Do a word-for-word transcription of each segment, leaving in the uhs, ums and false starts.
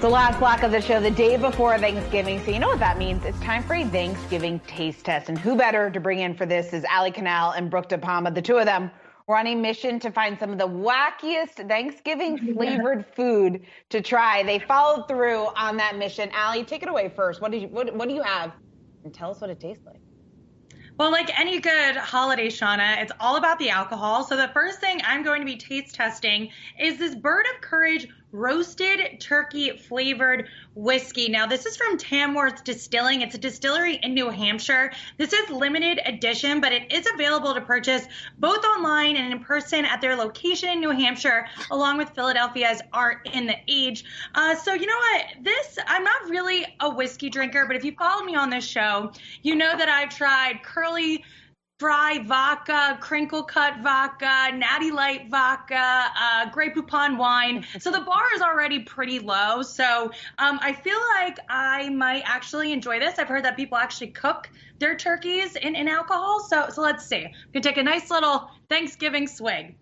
So last block of the show, the day before Thanksgiving. So you know what that means. It's time for a Thanksgiving taste test. And who better to bring in for this is Ali Canal and Brooke DePalma. The two of them were on a mission to find some of the wackiest Thanksgiving flavored food to try. They followed through on that mission. Ali, take it away first. What did you, what, what do you have? And tell us what it tastes like. Well, like any good holiday, Shauna, it's all about the alcohol. So the first thing I'm going to be taste testing is this Bird of Courage roasted turkey flavored whiskey. Now, this is from Tamworth Distilling. It's a distillery in New Hampshire. This is limited edition, but it is available to purchase both online and in person at their location in New Hampshire, along with Philadelphia's Art in the Age. Uh, so you know what? This, I'm not really a whiskey drinker, but if you followed me on this show, you know that I've tried Curly Fry vodka, crinkle cut vodka, natty light vodka, uh, Grey Poupon wine. So the bar is already pretty low. So um, I feel like I might actually enjoy this. I've heard that people actually cook their turkeys in, in alcohol. So so let's see. I'm gonna take a nice little Thanksgiving swig.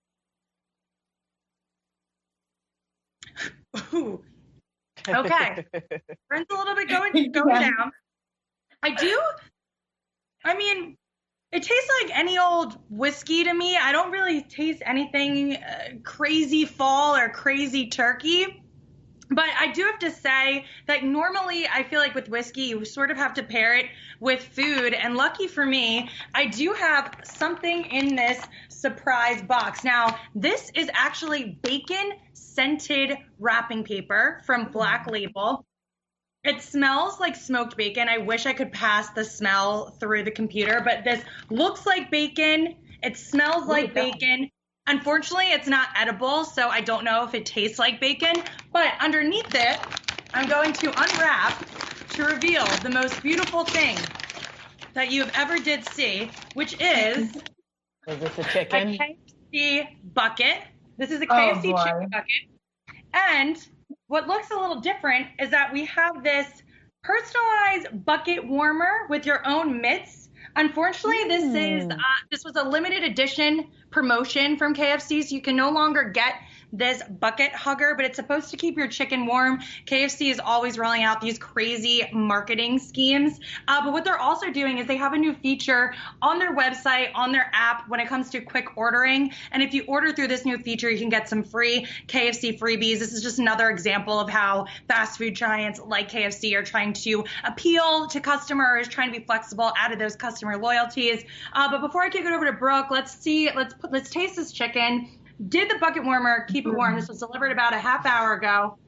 Ooh. Okay. Burns a little bit going going Yeah. down. I do. I mean. It tastes like any old whiskey to me. I don't really taste anything uh, crazy fall or crazy turkey. But I do have to say that normally I feel like with whiskey, you sort of have to pair it with food. And lucky for me, I do have something in this surprise box. Now, this is actually bacon scented wrapping paper from Black Label. It smells like smoked bacon. I wish I could pass the smell through the computer, but this looks like bacon. It smells like bacon. Unfortunately, it's not edible, so I don't know if it tastes like bacon. But underneath it, I'm going to unwrap to reveal the most beautiful thing that you have ever did see, which is Is this a chicken? a K F C bucket. This is a Oh, K F C boy. chicken bucket. And what looks a little different is that we have this personalized bucket warmer with your own mitts. Unfortunately, this is uh, this was a limited edition promotion from K F C, so you can no longer get this bucket hugger, but it's supposed to keep your chicken warm. K F C is always rolling out these crazy marketing schemes. Uh, but what they're also doing is they have a new feature on their website, on their app when it comes to quick ordering. And if you order through this new feature, you can get some free K F C freebies. This is just another example of how fast food giants like K F C are trying to appeal to customers, trying to be flexible, out of those customer loyalties. Uh, but before I kick it over to Brooke, let's see, let's put, let's taste this chicken. Did the bucket warmer keep it warm? This was delivered about a half hour ago.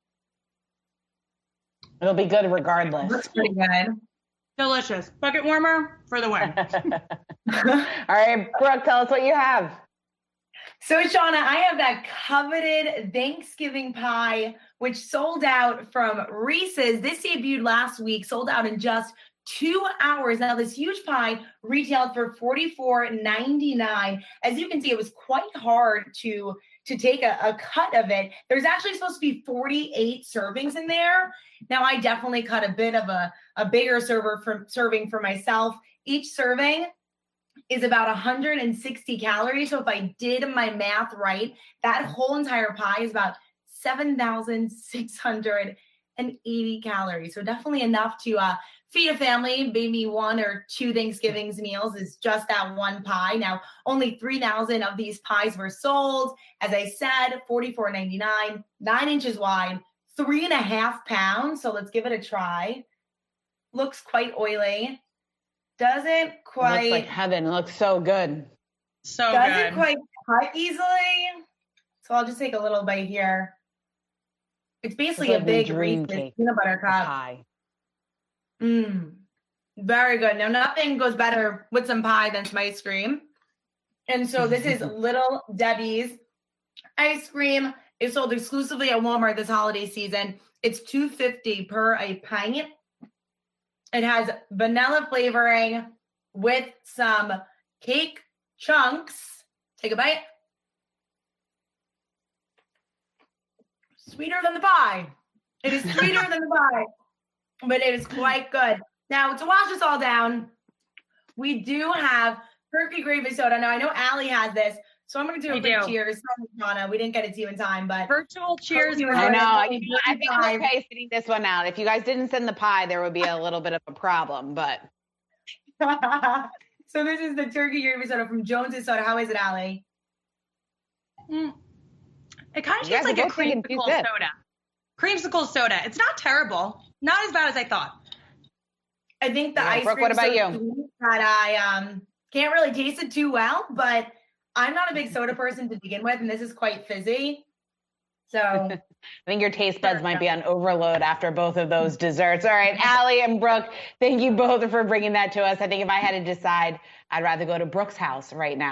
It'll be good regardless. Looks pretty good. Delicious. Bucket warmer for the win. All right, Brooke, tell us what you have. So, Shauna, I have that coveted Thanksgiving pie, which sold out from Reese's. This debuted last week, sold out in just two hours. Now, this huge pie retailed for forty-four ninety-nine. As you can see, it was quite hard to, to take a, a cut of it. There's actually supposed to be forty-eight servings in there. Now, I definitely cut a bit of a, a bigger server for, serving for myself. Each serving is about one hundred sixty calories. So if I did my math right, that whole entire pie is about seven thousand six hundred eighty calories. So definitely enough to uh, feed a family. Maybe one or two Thanksgiving's meals is just that one pie. Now, only three thousand of these pies were sold. As I said, forty-four ninety-nine, nine inches wide, three and a half pounds. So let's give it a try. Looks quite oily. Doesn't It quite. looks like heaven. It looks so good. So doesn't good. quite cut easily. So I'll just take a little bite here. It's basically It's a like the big dream Reese's cake. peanut butter cup. Pie. Mmm. Very good. Now, nothing goes better with some pie than some ice cream. And so this is Little Debbie's ice cream. It's sold exclusively at Walmart this holiday season. It's two fifty per a pint. It has vanilla flavoring with some cake chunks. Take a bite. Sweeter than the pie. It is sweeter than the pie, but it is quite good. Now, to wash this all down, we do have turkey gravy soda. Now, I know Allie has this, So I'm going to do a We quick do. cheers. Sorry, Shauna, we didn't get it to you in time, but Virtual cheers. Hope you I enjoyed know. it. You know, I think I'm okay sitting this one out. If you guys didn't send the pie, there would be a little bit of a problem, but. So this is the turkey gravy soda from Jones's Soda. How is it, Allie? Mm. It kind of You guys tastes like are a both taking two creamsicle sips. soda. Creamsicle soda. It's not terrible. Not as bad as I thought. I think the Yeah, ice Brooke, cream what about soda you? that I um can't really taste it too well, but I'm not a big soda person to begin with, and this is quite fizzy. So I think your taste buds might be on overload after both of those desserts. All right, Allie and Brooke, thank you both for bringing that to us. I think if I had to decide, I'd rather go to Brooke's house right now.